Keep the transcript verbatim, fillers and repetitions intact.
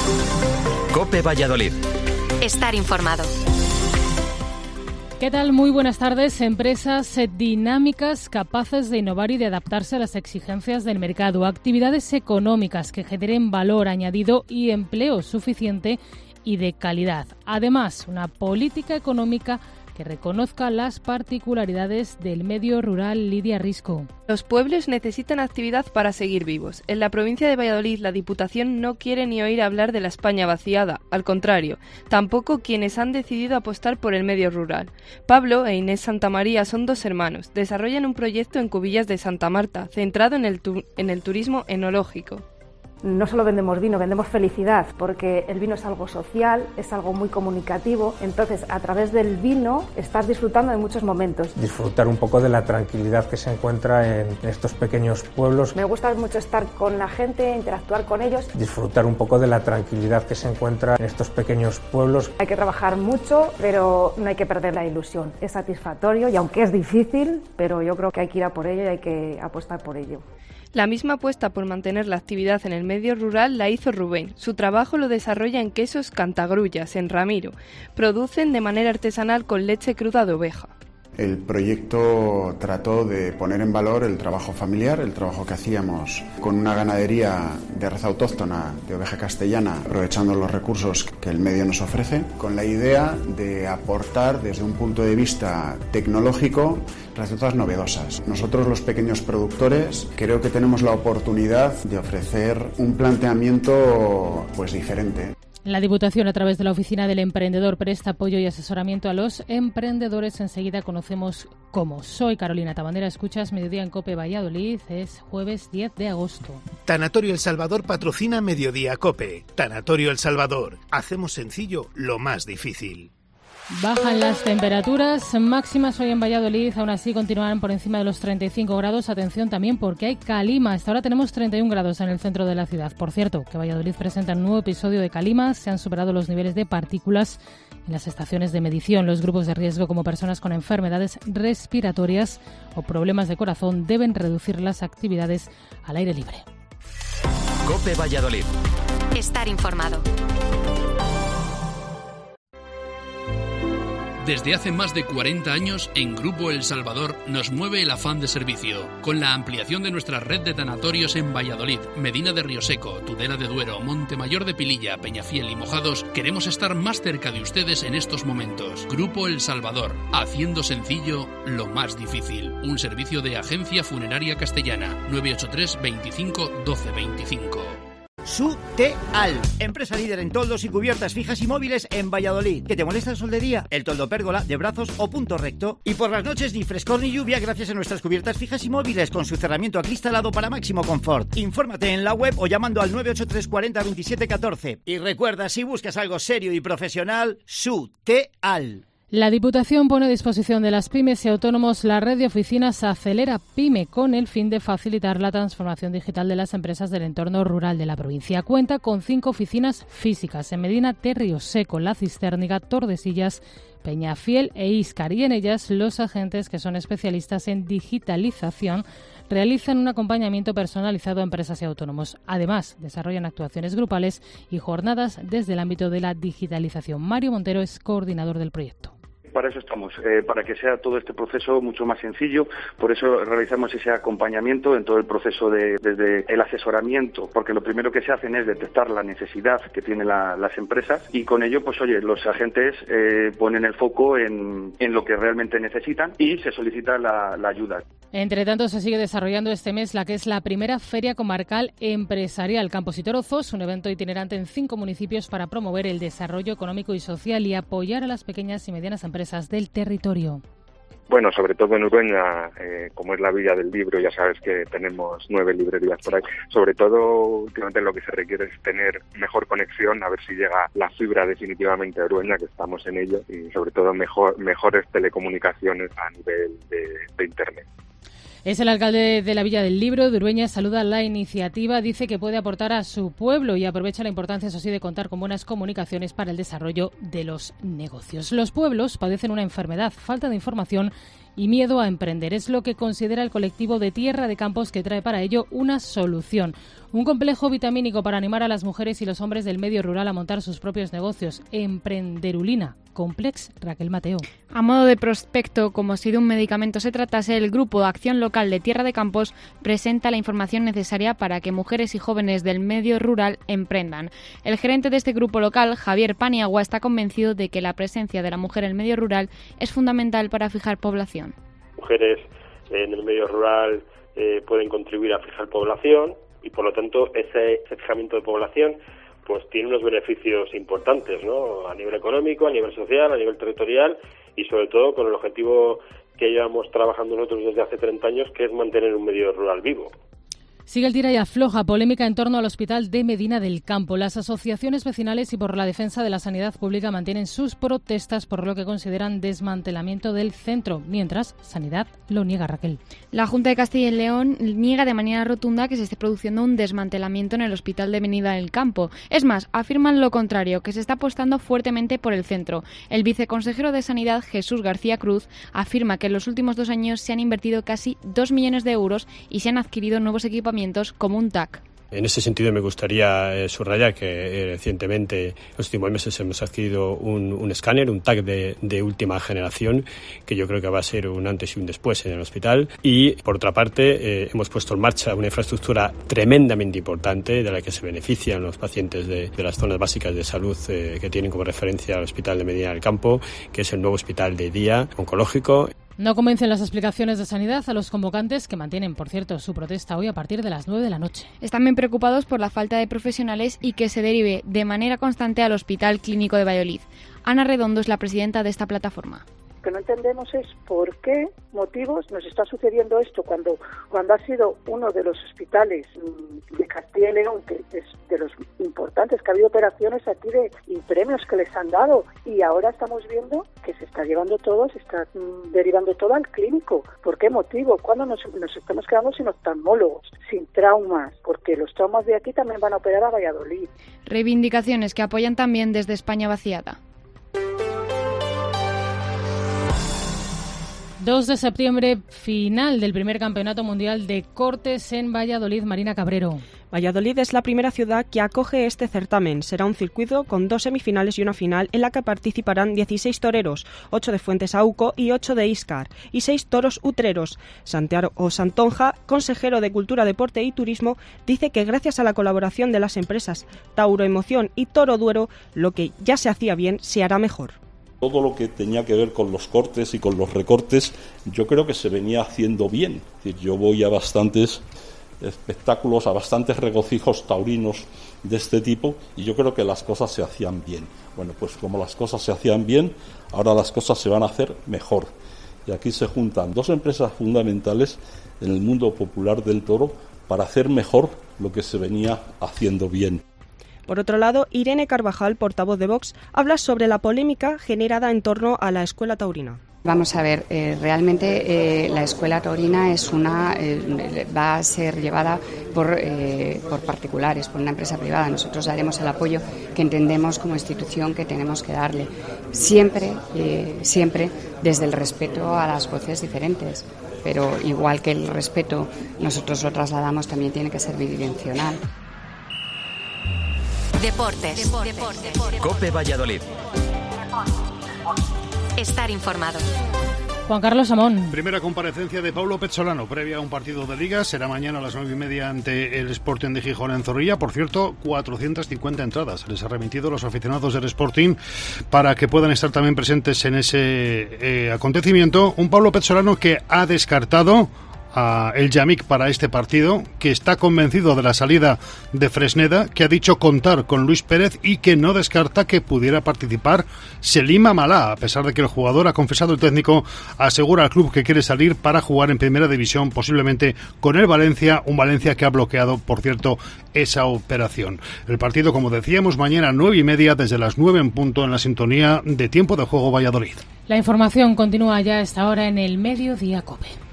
COPE Valladolid. Estar informado. ¿Qué tal? Muy buenas tardes. Empresas dinámicas capaces de innovar y de adaptarse a las exigencias del mercado. Actividades económicas que generen valor añadido y empleo suficiente y de calidad. Además, una política económica que reconozca las particularidades del medio rural. Lidia Risco. Los pueblos necesitan actividad para seguir vivos. En la provincia de Valladolid, la Diputación no quiere ni oír hablar de la España vaciada. Al contrario, tampoco quienes han decidido apostar por el medio rural. Pablo e Inés Santamaría son dos hermanos. Desarrollan un proyecto en Cubillas de Santa Marta, centrado en el, tu- en el turismo enológico. No solo vendemos vino, vendemos felicidad, porque el vino es algo social, es algo muy comunicativo. Entonces, a través del vino estás disfrutando de muchos momentos. Disfrutar un poco de la tranquilidad que se encuentra en estos pequeños pueblos. Me gusta mucho estar con la gente, interactuar con ellos. Disfrutar un poco de la tranquilidad que se encuentra en estos pequeños pueblos. Hay que trabajar mucho, pero no hay que perder la ilusión. Es satisfactorio y aunque es difícil, pero yo creo que hay que ir a por ello y hay que apostar por ello. La misma apuesta por mantener la actividad en el medio rural la hizo Rubén. Su trabajo lo desarrolla en Quesos Cantagrullas, en Ramiro. Producen de manera artesanal con leche cruda de oveja. El proyecto trató de poner en valor el trabajo familiar, el trabajo que hacíamos con una ganadería de raza autóctona de oveja castellana, aprovechando los recursos que el medio nos ofrece, con la idea de aportar desde un punto de vista tecnológico recetas novedosas. Nosotros, los pequeños productores, creo que tenemos la oportunidad de ofrecer un planteamiento pues diferente. La Diputación, a través de la Oficina del Emprendedor, presta apoyo y asesoramiento a los emprendedores. Enseguida conocemos cómo. Soy Carolina Tabandera, escuchas Mediodía en COPE Valladolid. Es jueves diez de agosto. Tanatorio El Salvador patrocina Mediodía COPE. Tanatorio El Salvador. Hacemos sencillo lo más difícil. Bajan las temperaturas máximas hoy en Valladolid, aún así continuarán por encima de los treinta y cinco grados. Atención también porque hay calima. Hasta ahora tenemos treinta y un grados en el centro de la ciudad. Por cierto, que Valladolid presenta un nuevo episodio de calima. Se han superado los niveles de partículas en las estaciones de medición. Los grupos de riesgo, como personas con enfermedades respiratorias o problemas de corazón, deben reducir las actividades al aire libre. COPE Valladolid. Estar informado. Desde hace más de cuarenta años, en Grupo El Salvador nos mueve el afán de servicio. Con la ampliación de nuestra red de tanatorios en Valladolid, Medina de Rioseco, Tudela de Duero, Montemayor de Pililla, Peñafiel y Mojados, queremos estar más cerca de ustedes en estos momentos. Grupo El Salvador, haciendo sencillo lo más difícil. Un servicio de Agencia Funeraria Castellana. nueve ocho tres, veinticinco, doce veinticinco. Suteal, empresa líder en toldos y cubiertas fijas y móviles en Valladolid. ¿Que te molesta el sol de día? El toldo pérgola, de brazos o punto recto. Y por las noches ni frescor ni lluvia gracias a nuestras cubiertas fijas y móviles con su cerramiento acristalado para máximo confort. Infórmate en la web o llamando al nueve ocho tres, cuarenta, veintisiete, catorce. Y recuerda, si buscas algo serio y profesional, Suteal. La Diputación pone a disposición de las pymes y autónomos la red de oficinas Acelera Pyme con el fin de facilitar la transformación digital de las empresas del entorno rural de la provincia. Cuenta con cinco oficinas físicas en Medina de Rioseco, La Cistérniga, Tordesillas, Peñafiel e Íscar, y en ellas los agentes, que son especialistas en digitalización, realizan un acompañamiento personalizado a empresas y autónomos. Además, desarrollan actuaciones grupales y jornadas desde el ámbito de la digitalización. Mario Montero es coordinador del proyecto. Para eso estamos, eh, para que sea todo este proceso mucho más sencillo. Por eso realizamos ese acompañamiento en todo el proceso de, desde el asesoramiento, porque lo primero que se hacen es detectar la necesidad que tienen la, las empresas, y con ello, pues oye, los agentes eh, ponen el foco en, en lo que realmente necesitan y se solicita la, la ayuda. Entre tanto, se sigue desarrollando este mes la que es la primera Feria Comarcal Empresarial Campos y Torozos, un evento itinerante en cinco municipios para promover el desarrollo económico y social y apoyar a las pequeñas y medianas empresas del territorio. Bueno, sobre todo en Urueña, eh, como es la Villa del Libro, ya sabes que tenemos nueve librerías por ahí. Sobre todo, últimamente lo que se requiere es tener mejor conexión, a ver si llega la fibra definitivamente a Urueña, que estamos en ello, y sobre todo mejor, mejores telecomunicaciones a nivel de, de Internet. Es el alcalde de la Villa del Libro, de Urueña, saluda la iniciativa, dice que puede aportar a su pueblo y aprovecha la importancia, eso sí, de contar con buenas comunicaciones para el desarrollo de los negocios. Los pueblos padecen una enfermedad, falta de información y miedo a emprender. Es lo que considera el colectivo de Tierra de Campos, que trae para ello una solución. Un complejo vitamínico para animar a las mujeres y los hombres del medio rural a montar sus propios negocios. Emprenderulina Complex. Raquel Mateo. A modo de prospecto, como si de un medicamento se tratase, el Grupo de Acción Local de Tierra de Campos presenta la información necesaria para que mujeres y jóvenes del medio rural emprendan. El gerente de este grupo local, Javier Paniagua, está convencido de que la presencia de la mujer en el medio rural es fundamental para fijar población. Mujeres en el medio rural eh, pueden contribuir a fijar población y, por lo tanto, ese, ese fijamiento de población pues tiene unos beneficios importantes, ¿no? A nivel económico, a nivel social, a nivel territorial y sobre todo con el objetivo que llevamos trabajando nosotros desde hace treinta años, que es mantener un medio rural vivo. Sigue el tira y afloja, polémica en torno al hospital de Medina del Campo. Las asociaciones vecinales y por la defensa de la sanidad pública mantienen sus protestas por lo que consideran desmantelamiento del centro, mientras Sanidad lo niega. Raquel. La Junta de Castilla y León niega de manera rotunda que se esté produciendo un desmantelamiento en el hospital de Medina del Campo. Es más, afirman lo contrario, que se está apostando fuertemente por el centro. El viceconsejero de Sanidad, Jesús García Cruz, afirma que en los últimos dos años se han invertido casi dos millones de euros y se han adquirido nuevos equipamientos como un T A C. En ese sentido me gustaría eh, subrayar que eh, recientemente, en los últimos meses, hemos adquirido un, un escáner, un T A C de, de última generación, que yo creo que va a ser un antes y un después en el hospital. Y, por otra parte, eh, hemos puesto en marcha una infraestructura tremendamente importante de la que se benefician los pacientes de, de las zonas básicas de salud eh, que tienen como referencia al Hospital de Medina del Campo, que es el nuevo hospital de día oncológico. No convencen las explicaciones de Sanidad a los convocantes, que mantienen, por cierto, su protesta hoy a partir de las nueve de la noche. Están bien preocupados por la falta de profesionales y que se derive de manera constante al Hospital Clínico de Valladolid. Ana Redondo es la presidenta de esta plataforma. Lo que no entendemos es por qué motivos nos está sucediendo esto cuando cuando ha sido uno de los hospitales de Castilla y León, que es de los importantes, que ha habido operaciones aquí de, y premios que les han dado, y ahora estamos viendo que se está llevando todo, se está mm, derivando todo al clínico. ¿Por qué motivo? Cuando nos, nos estamos quedando sin oftalmólogos, sin traumas, porque los traumas de aquí también van a operar a Valladolid. Reivindicaciones que apoyan también desde España Vaciada. dos de septiembre, final del primer campeonato mundial de cortes en Valladolid. Marina Cabrero. Valladolid es la primera ciudad que acoge este certamen. Será un circuito con dos semifinales y una final en la que participarán dieciséis toreros, ocho de Fuentes Auco y ocho de Íscar, y seis toros utreros. Santiago Santonja, consejero de Cultura, Deporte y Turismo, dice que gracias a la colaboración de las empresas Tauro Emoción y Toro Duero, lo que ya se hacía bien se hará mejor. Todo lo que tenía que ver con los cortes y con los recortes, yo creo que se venía haciendo bien. Es decir, yo voy a bastantes espectáculos, a bastantes regocijos taurinos de este tipo, y yo creo que las cosas se hacían bien. Bueno, pues como las cosas se hacían bien, ahora las cosas se van a hacer mejor. Y aquí se juntan dos empresas fundamentales en el mundo popular del toro para hacer mejor lo que se venía haciendo bien. Por otro lado, Irene Carvajal, portavoz de Vox, habla sobre la polémica generada en torno a la escuela taurina. Vamos a ver, eh, realmente eh, la escuela taurina es una eh, va a ser llevada por, eh, por particulares, por una empresa privada. Nosotros daremos el apoyo que entendemos como institución que tenemos que darle, siempre, eh, siempre desde el respeto a las voces diferentes. Pero igual que el respeto nosotros lo trasladamos, también tiene que ser bidimensional. Deportes. Deportes. Deportes. COPE Valladolid. Estar informado. Juan Carlos Amón. Primera comparecencia de Paulo Pezzolano previa a un partido de Liga. Será mañana a las nueve y media ante el Sporting de Gijón en Zorrilla. Por cierto, cuatrocientas cincuenta entradas les ha remitido los aficionados del Sporting para que puedan estar también presentes en ese eh, acontecimiento. Un Paulo Pezzolano que ha descartado a el Yamik para este partido, que está convencido de la salida de Fresneda, que ha dicho contar con Luis Pérez y que no descarta que pudiera participar Selim Amalá, a pesar de que el jugador, ha confesado el técnico, asegura al club que quiere salir para jugar en primera división, posiblemente con el Valencia, un Valencia que ha bloqueado, por cierto, esa operación. El partido, como decíamos, mañana a nueve y media, desde las nueve en punto, en la sintonía de Tiempo de Juego Valladolid. La información continúa ya a esta hora en el Mediodía COPE.